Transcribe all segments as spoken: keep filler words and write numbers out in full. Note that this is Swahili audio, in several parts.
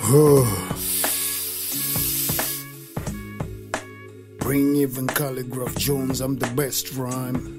Bring even Calligraph Jones, I'm the best rhyme.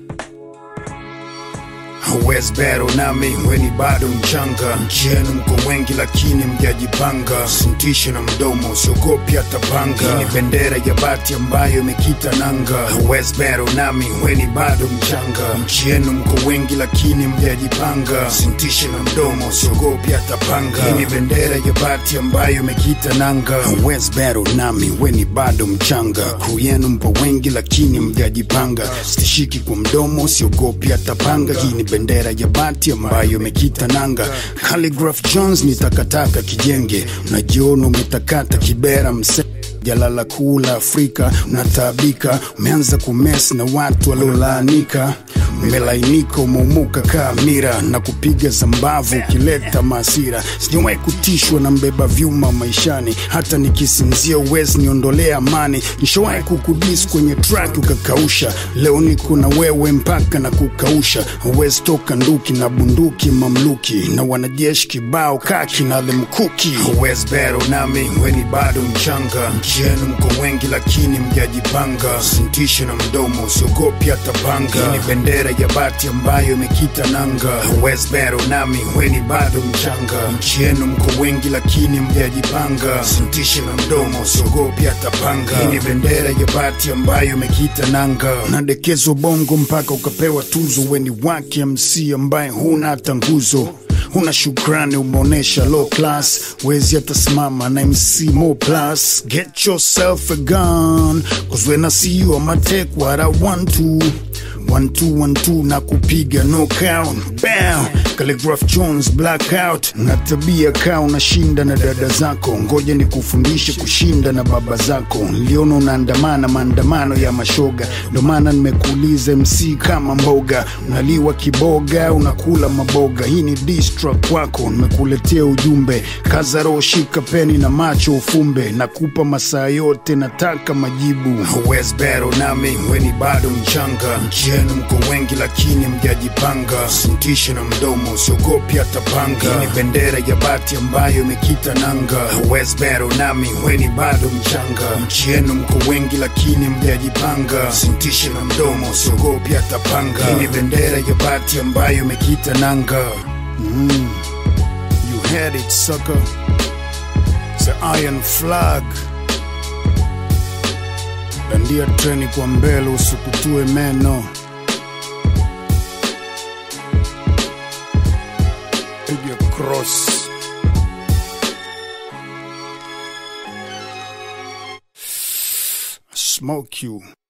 West Battle nami weni bado mchanga. Nchi yenu mko wengi lakini mjajipanga. Sintishe na mdomo usiogopi hata panga. Hii ni bendera ya bati ambayo imekita nanga. West Battle nami weni bado mchanga. Nchi yenu mko wengi lakini mjajipanga. Sintishe na mdomo usiogopi hata panga. Hii ni bendera ya bati ambayo imekita nanga. West Battle nami weni bado mchanga. Crew yenu mpo wengi lakini mjajipanga. Sitishiki kwa mdomo usiogopi hata panga. Hii ni bendera ya bati ambayo imekita nanga. Calligraph Jones ni takataka kijenge. Unajiona umetakata kibera mse jalala kula Afrika. Unataabika, umeanza kumesi na watu walolaanika. Umelainika umeumuka kaa mira na kupiga zambavu kileta masira. Sijawahi kutishwa na mbeba vyuma maishani. Hata nikisinzia uwezi niondolea amani. Nishawahi kukudis kwenye track ukakausha. Leo niko na wewe mpaka na kukausha. Uwezi toka nduki na bunduki mamluki. Na wanajeshi kibao kaki na the mkuki. Uwezi battle nami weni bado mchanga. Nchi yenu mko wengi lakini mjajipanga. Sintishe na mdomo usiogopi hata panga. Hii ni bendera ya bati ambayo imekita nanga. West Battle nami weni bado mchanga. Nchi yenu mko wengi lakini mjajipanga. Sintishe na mdomo usiogopi hata panga. Hii ni bendera ya bati ambayo imekita nanga. Unadekezwa bongo mpaka ukapewa tuzo. Weni wake M C ambaye huna hata nguzo. Una shukrani umeonesha low class. Wezi hata simama na M C more plus. Get yourself a gun, cause when I see you I'ma take what I want to. One two one two na kupiga knockout. Bam, Calligraph Jones blackout. Na tabia kaa unashinda na dada zako. Ngoja ni kufundishe kushinda na baba zako. Niliona unaandamana maandamano ya mashoga. Ndo maana nimekuuliza M C kama mboga. Unaliwa kiboga, unakula maboga. Hii ni diss track kwako. Nimekuletea ujumbe. Kaza roho, shika peni na macho ufumbe. Nakupa masaa yote nataka majibu. West Battle nami weni bado mchanga. Nchi yenu mko wengi lakini mjajipanga. Sintishe na mdomo usiogopi hata panga. Hii ni bendera ya bati ambayo imekita nanga. West Battle nami weni bado mchanga. Nchi yenu mko wengi lakini mjajipanga. Sintishe na mdomo usiogopi hata panga. Hii ni bendera ya bati ambayo imekita nanga. mm. You had it sucker. It's an iron flag. Dandia treni kwa mbele usukutue meno. Piga cross. Smoke you.